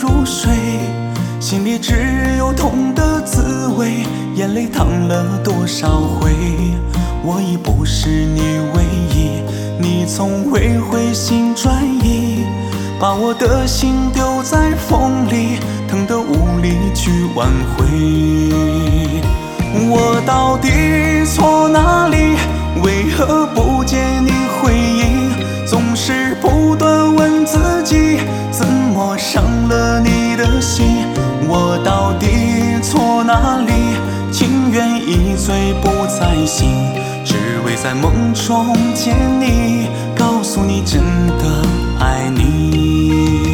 入睡，心里只有痛的滋味，眼泪淌了多少回。我已不是你唯一，你从未回心转意，把我的心丢在风里，疼得无力去挽回。我到底错哪里？为何不见你回应？总是不断问自己，怎么伤了你的心？我到底错哪里？情愿一醉不再醒，只为在梦中见你，告诉你真的爱你。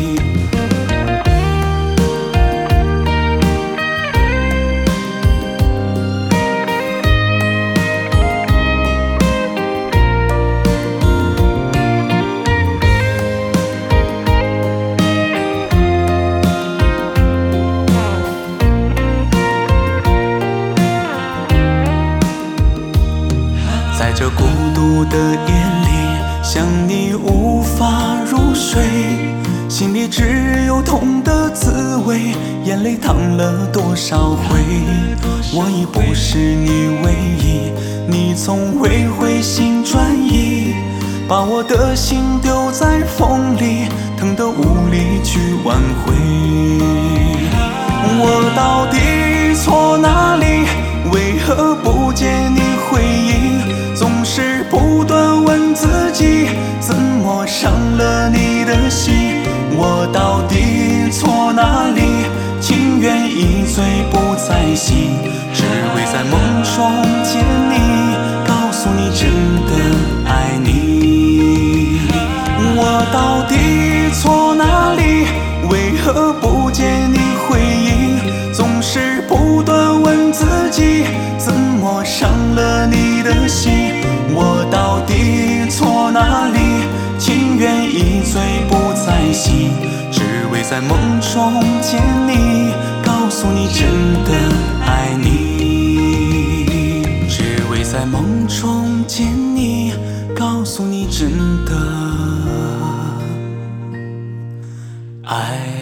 在这孤独的夜里，想你无法入睡，心里只有痛的滋味，眼泪淌了多少回。我已不是你唯一，你从未回心转意，把我的心丢在风里，疼得无力去挽回。我到底错哪里？为何不见你回应？总是不断问自己，怎么伤了你的心？我到底错哪里？情愿一醉不再醒，只为在梦中见你，告诉你真的爱你。我到底错哪里？为何不见你回应？总是不断问自己，怎么伤了你的心？我到底错哪里？情愿一醉不再醒，只为在梦中见你，告诉你真的爱你。只为在梦中见你，告诉你真的爱